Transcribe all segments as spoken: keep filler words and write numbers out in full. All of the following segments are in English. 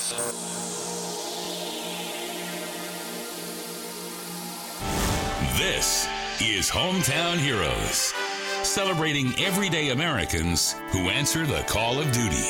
This is Hometown Heroes, celebrating everyday Americans who answer the call of duty.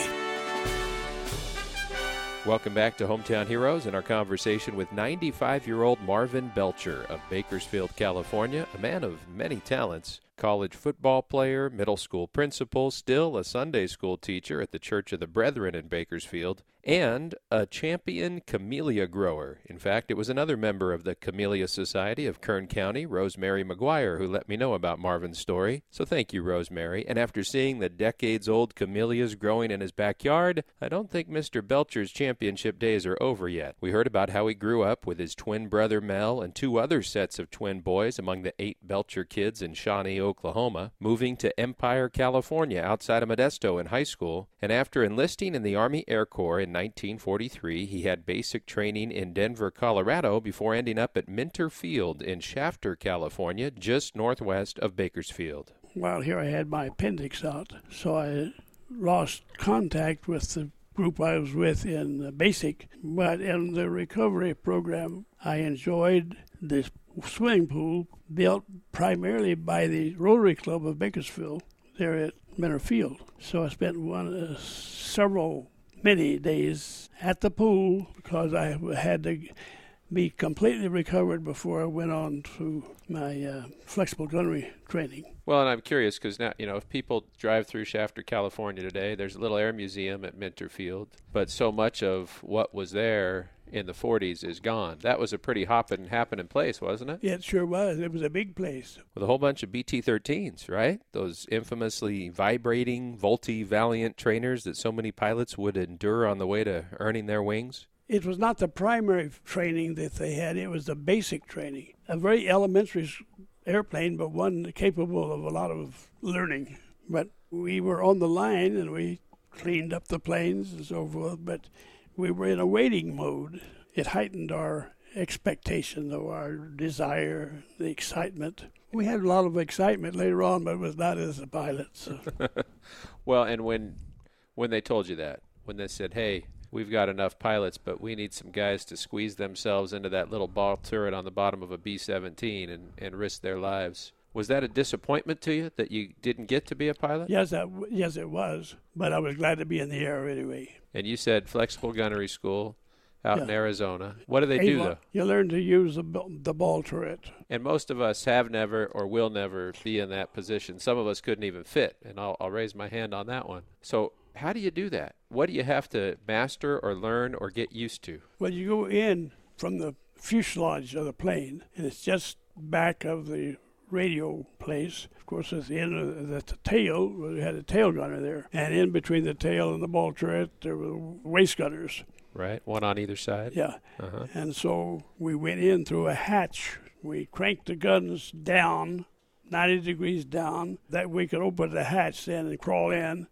Welcome back to Hometown Heroes and our conversation with ninety-five-year-old Marvin Belcher of Bakersfield, California, a man of many talents. College football player, middle school principal, still a Sunday school teacher at the Church of the Brethren in Bakersfield, and a champion camellia grower. In fact, it was another member of the Camellia Society of Kern County, Rosemary McGuire, who let me know about Marvin's story. So thank you, Rosemary. And after seeing the decades-old camellias growing in his backyard, I don't think Mister Belcher's championship days are over yet. We heard about how he grew up with his twin brother Mel and two other sets of twin boys among the eight Belcher kids in Shawnee, Oklahoma, moving to Empire, California, outside of Modesto in high school. And after enlisting in the Army Air Corps in nineteen forty-three, he had basic training in Denver, Colorado, before ending up at Minter Field in Shafter, California, just northwest of Bakersfield. Well, here I had my appendix out, so I lost contact with the group I was with in basic. But in the recovery program, I enjoyed this swimming pool built primarily by the Rotary Club of Bakersfield there at Minter Field. So I spent one uh, several many days at the pool because I had to be completely recovered before I went on to my uh, flexible gunnery training. Well, and I'm curious because now, you know, if people drive through Shafter, California today, there's a little air museum at Minter Field, but so much of what was there in the forties is gone. That was a pretty hopping, happening place, wasn't it? Yeah, it sure was. It was a big place. With a whole bunch of B T thirteens, right? Those infamously vibrating, Vultee-Valiant trainers that so many pilots would endure on the way to earning their wings. It was not the primary training that they had. It was the basic training. A very elementary airplane, but one capable of a lot of learning. But we were on the line, and we cleaned up the planes and so forth, but we were in a waiting mode. It heightened our expectation, though, our desire, the excitement. We had a lot of excitement later on, but it was not as a pilot. So. Well, and when when they told you that, when they said, hey, we've got enough pilots, but we need some guys to squeeze themselves into that little ball turret on the bottom of a B seventeen and, and risk their lives. Was that a disappointment to you that you didn't get to be a pilot? Yes, that, yes, it was. But I was glad to be in the air anyway. And you said flexible gunnery school out yeah. in Arizona. What do they do, though? You learn to use the, the ball turret. And most of us have never or will never be in that position. Some of us couldn't even fit, and I'll, I'll raise my hand on that one. So how do you do that? What do you have to master or learn or get used to? Well, you go in from the fuselage of the plane, and it's just back of the radio place. Of course, at the end of the, the tail, we had a tail gunner there. And in between the tail and the ball turret, there were waist gunners. Right, one on either side. Yeah. Uh-huh. And so we went in through a hatch. We cranked the guns down, ninety degrees down. That we could open the hatch then and crawl in.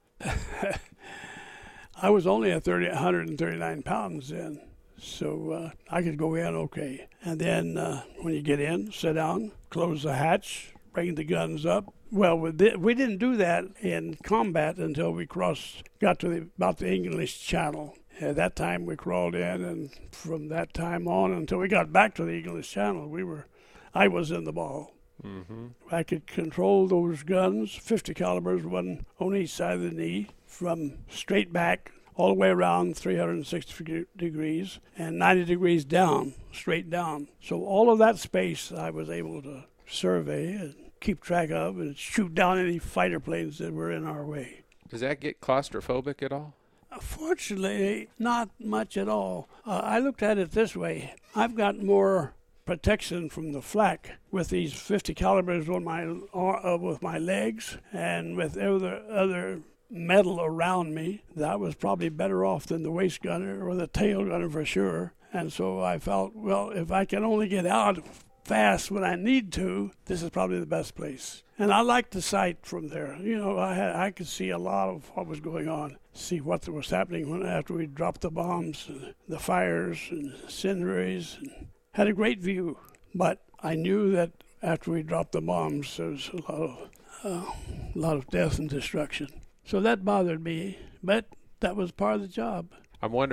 I was only at thirty, one hundred thirty-nine pounds then. So uh, I could go in okay. And then uh, when you get in, sit down, close the hatch, bring the guns up. Well, we, di- we didn't do that in combat until we crossed, got to the, about the English Channel. At that time, we crawled in, and from that time on until we got back to the English Channel, we were, I was in the ball. Mm-hmm. I could control those guns, fifty calibers, one on each side of the knee, from straight back all the way around three hundred sixty degrees and ninety degrees down, straight down. So all of that space I was able to survey and keep track of and shoot down any fighter planes that were in our way. Does that get claustrophobic at all? Fortunately, not much at all. Uh, I looked at it this way. I've got more protection from the flak with these fifty calibers on my uh, with my legs and with other other metal around me. That was probably better off than the waist gunner or the tail gunner for sure. And so I felt, well, if I can only get out fast when I need to, this is probably the best place. And I liked the sight from there. You know, I had I could see a lot of what was going on, see what was happening when after we dropped the bombs, and the fires and incendiaries, and had a great view. But I knew that after we dropped the bombs, there was a lot of uh, a lot of death and destruction. So that bothered me, but that was part of the job. I'm wondering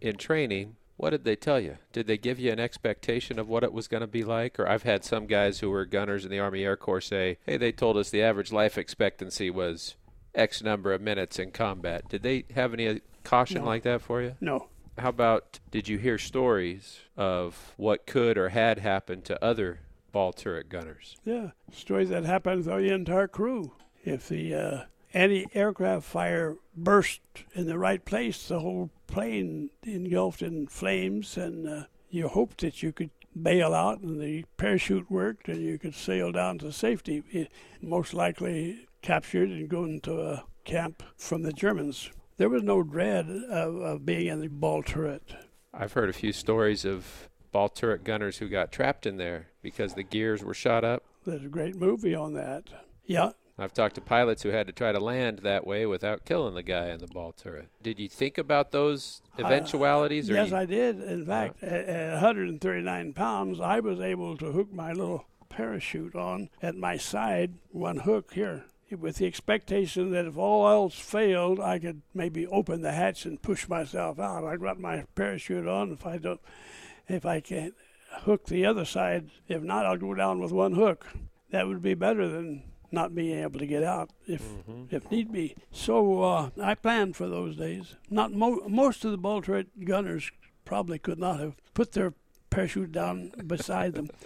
in training, what did they tell you? Did they give you an expectation of what it was going to be like? Or I've had some guys who were gunners in the Army Air Corps say, hey, they told us the average life expectancy was X number of minutes in combat. Did they have any caution No. like that for you? No. How about, did you hear stories of what could or had happened to other ball turret gunners? Yeah, stories that happened to the entire crew. If the uh, anti-aircraft fire burst in the right place, the whole plane engulfed in flames, and uh, you hoped that you could bail out and the parachute worked and you could sail down to safety. It most likely captured and go into a camp from the Germans. There was no dread of, of being in the ball turret. I've heard a few stories of ball turret gunners who got trapped in there because the gears were shot up. There's a great movie on that. Yeah. I've talked to pilots who had to try to land that way without killing the guy in the ball turret. Did you think about those eventualities? Uh, or yes, you... I did. In fact, uh, at, at one hundred thirty-nine pounds, I was able to hook my little parachute on at my side, one hook here, with the expectation that if all else failed, I could maybe open the hatch and push myself out. I got my parachute on. If I don't, if I can't hook the other side, if not, I'll go down with one hook. That would be better than not being able to get out if mm-hmm. if need be. So uh, I planned for those days. Not mo- most of the ball turret gunners probably could not have put their parachute down beside them.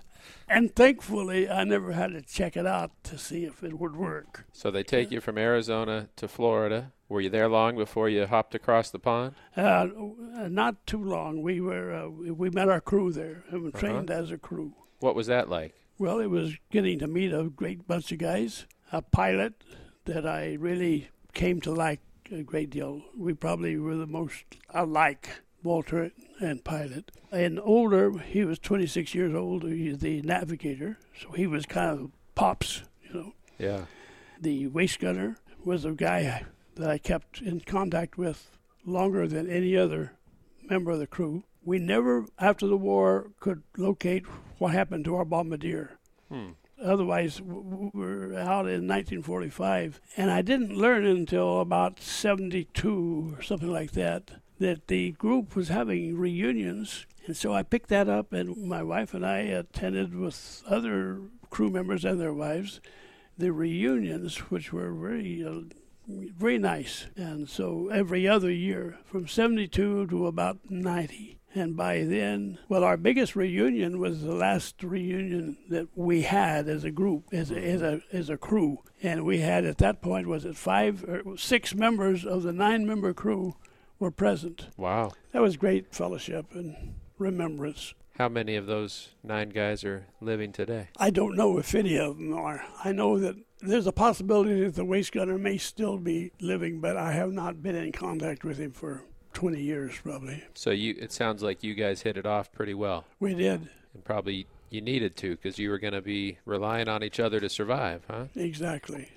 And thankfully, I never had to check it out to see if it would work. So they take you from Arizona to Florida. Were you there long before you hopped across the pond? Uh, not too long. We were uh, we met our crew there and were trained uh-huh. as a crew. What was that like? Well, it was getting to meet a great bunch of guys. A pilot that I really came to like a great deal. We probably were the most alike, ball turret and pilot. And older, he was twenty-six years old. He's the navigator, so he was kind of pops, you know. Yeah. The waist gunner was a guy that I kept in contact with longer than any other member of the crew. We never, after the war, could locate what happened to our bombardier. Hmm. Otherwise, we were out in nineteen forty-five, and I didn't learn until about seventy-two or something like that, that the group was having reunions. And so I picked that up, and my wife and I attended with other crew members and their wives the reunions, which were very, uh, very nice. And so every other year, from seventy-two to about ninety. And by then, well, our biggest reunion was the last reunion that we had as a group, as a, as a, as a crew. And we had, at that point, was it five or six members of the nine-member crew were present. Wow. That was great fellowship and remembrance. How many of those nine guys are living today? I don't know if any of them are. I know that there's a possibility that the waist gunner may still be living, but I have not been in contact with him for twenty years probably. So you, it sounds like you guys hit it off pretty well. We did. And probably you needed to, because you were going to be relying on each other to survive, huh? Exactly.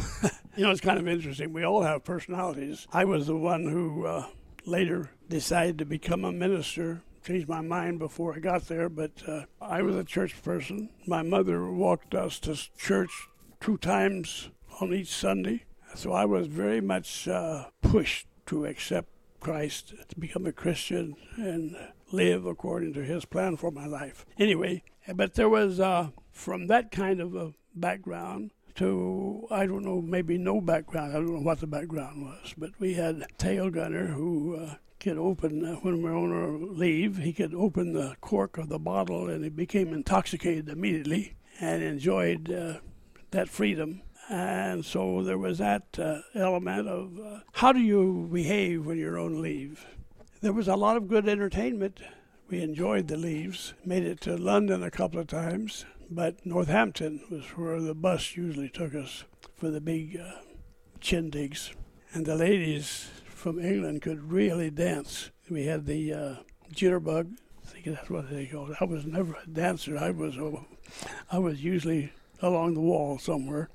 You know, it's kind of interesting. We all have personalities. I was the one who uh, later decided to become a minister. Changed my mind before I got there, but uh, I was a church person. My mother walked us to church two times on each Sunday. So I was very much uh, pushed to accept Christ, to become a Christian and live according to his plan for my life. Anyway, but there was, uh, from that kind of a background to, I don't know, maybe no background. I don't know what the background was, but we had a tail gunner who uh, could open, uh, when we were on our leave, he could open the cork of the bottle and he became intoxicated immediately and enjoyed uh, that freedom. And so there was that uh, element of uh, how do you behave when you're on leave? There was a lot of good entertainment. We enjoyed the leaves, made it to London a couple of times, but Northampton was where the bus usually took us for the big uh, shindigs. And the ladies from England could really dance. We had the uh, jitterbug, I think that's what they called it. I was never a dancer. I was, uh, I was usually along the wall somewhere.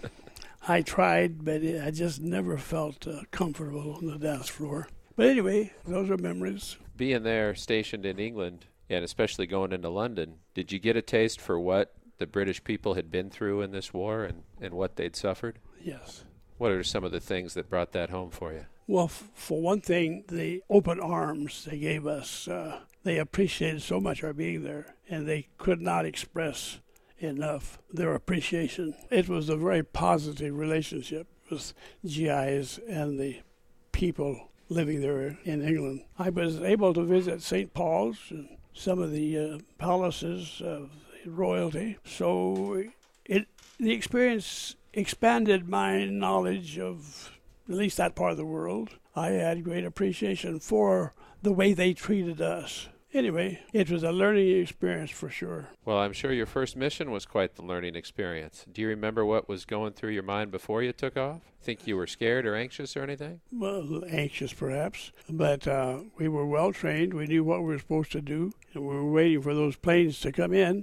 I tried, but it, I just never felt uh, comfortable on the dance floor. But anyway, those are memories. Being there stationed in England, and especially going into London, did you get a taste for what the British people had been through in this war and, and what they'd suffered? Yes. What are some of the things that brought that home for you? Well, f- for one thing, the open arms they gave us, uh, they appreciated so much our being there, and they could not express enough their appreciation. It was a very positive relationship with G Is and the people living there in England. I was able to visit Saint Paul's and some of the uh, palaces of the royalty, so it the experience expanded my knowledge of at least that part of the world. I had great appreciation for the way they treated us. Anyway, it was a learning experience for sure. Well, I'm sure your first mission was quite the learning experience. Do you remember what was going through your mind before you took off? Think you were scared or anxious or anything? Well, anxious perhaps, but uh, we were well trained. We knew what we were supposed to do, and we were waiting for those planes to come in.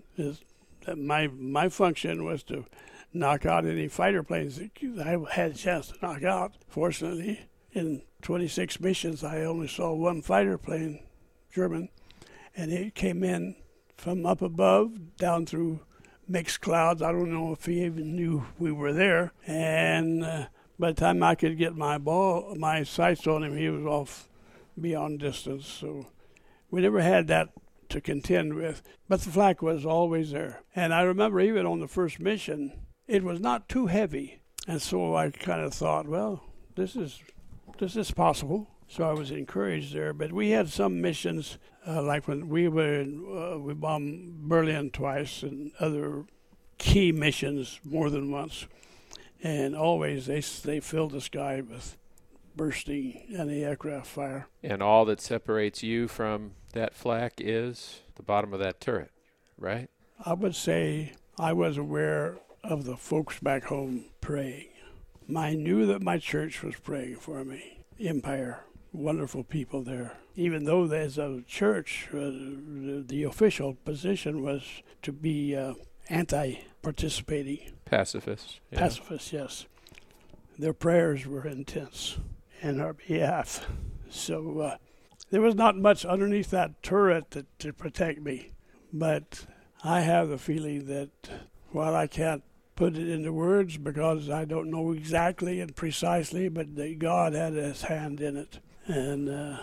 My my function was to knock out any fighter planes that I had a chance to knock out. Fortunately, in twenty-six missions, I only saw one fighter plane, German, and it came in from up above down through mixed clouds. I don't know if he even knew we were there. And uh, by the time I could get my ball, my sights on him, he was off beyond distance. So we never had that to contend with. But the flak was always there. And I remember even on the first mission, it was not too heavy. And so I kind of thought, well, this is this is possible. So I was encouraged there. But we had some missions, uh, like when we were in, uh, we bombed Berlin twice and other key missions more than once. And always they they filled the sky with bursting anti-aircraft fire. And all that separates you from that flak is the bottom of that turret, right? I would say I was aware of the folks back home praying. I knew that my church was praying for me. Empire, wonderful people there. Even though there's a church, uh, the, the official position was to be uh, anti-participating. Pacifist. Yeah. Pacifist, yes. Their prayers were intense in our behalf. So uh, there was not much underneath that turret to, to protect me. But I have the feeling that while I can't put it into words because I don't know exactly and precisely, but that God had his hand in it. And uh,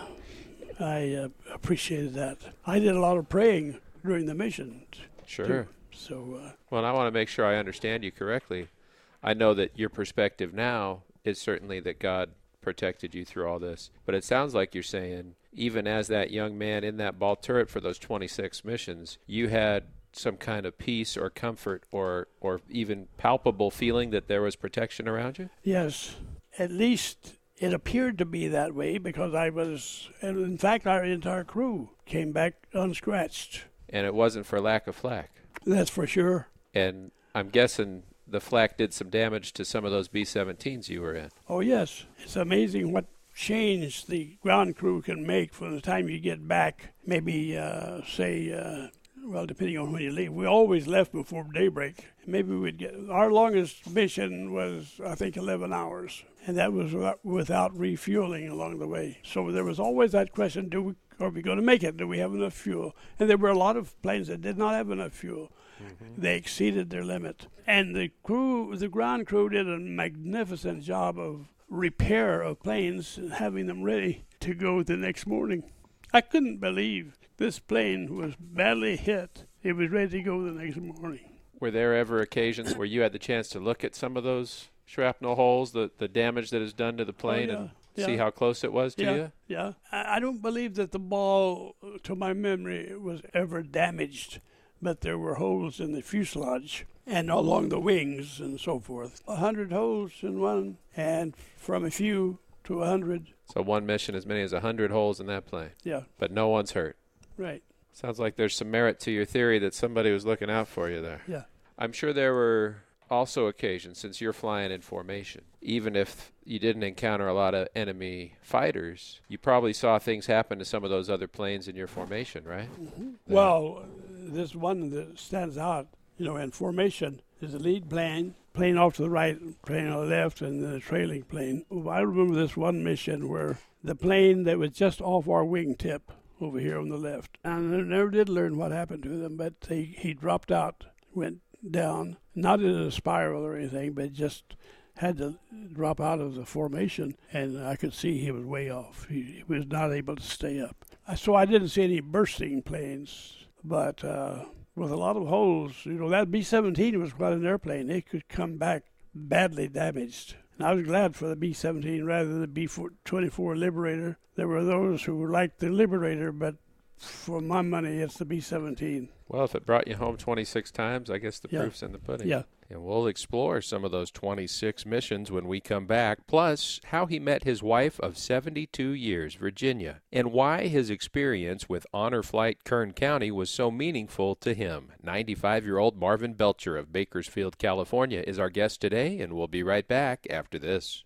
I uh, appreciated that. I did a lot of praying during the mission. Sure. Too. So, uh, well, I want to make sure I understand you correctly. I know that your perspective now is certainly that God protected you through all this. But it sounds like you're saying, even as that young man in that ball turret for those twenty-six missions, you had some kind of peace or comfort or, or even palpable feeling that there was protection around you? Yes. At least it appeared to be that way because I was, and in fact, our entire crew came back unscratched. And it wasn't for lack of flak. That's for sure. And I'm guessing the flak did some damage to some of those B seventeens you were in. Oh, yes. It's amazing what change the ground crew can make from the time you get back. Maybe, uh, say, uh, well, depending on when you leave. We always left before daybreak. Maybe we'd get, our longest mission was, I think, eleven hours. And that was without, without refueling along the way. So there was always that question, do we, are we going to make it? Do we have enough fuel? And there were a lot of planes that did not have enough fuel. Mm-hmm. They exceeded their limit. And the crew, the ground crew did a magnificent job of repair of planes and having them ready to go the next morning. I couldn't believe this plane was badly hit. It was ready to go the next morning. Were there ever occasions where you had the chance to look at some of those shrapnel holes, the, the damage that is done to the plane, oh, yeah, and yeah. see how close it was to yeah, you? Yeah. I, I don't believe that the ball, to my memory, was ever damaged, but there were holes in the fuselage and along the wings and so forth. A hundred holes in one, and from a few to a hundred. So one mission, as many as a hundred holes in that plane. Yeah. But no one's hurt. Right. Sounds like there's some merit to your theory that somebody was looking out for you there. Yeah. I'm sure there were also occasions, since you're flying in formation, even if you didn't encounter a lot of enemy fighters, you probably saw things happen to some of those other planes in your formation, right? Mm-hmm. Well, this one that stands out, you know, in formation is the lead plane, plane off to the right, plane on the left, and then a trailing plane. I remember this one mission where the plane that was just off our wingtip over here on the left, and I never did learn what happened to them, but they, he dropped out, went down, not in a spiral or anything, but just had to drop out of the formation, and I could see he was way off. He, he was not able to stay up. So I didn't see any bursting planes, but uh, with a lot of holes, you know, that B seventeen was quite an airplane. It could come back badly damaged. And I was glad for the B seventeen rather than the B twenty-four Liberator. There were those who liked the Liberator, but for my money, it's the B seventeen. Well, if it brought you home twenty-six times, I guess the Yeah. proof's in the pudding. Yeah. And we'll explore some of those twenty-six missions when we come back, plus how he met his wife of seventy-two years, Virginia, and why his experience with Honor Flight Kern County was so meaningful to him. ninety-five-year-old Marvin Belcher of Bakersfield, California is our guest today, and we'll be right back after this.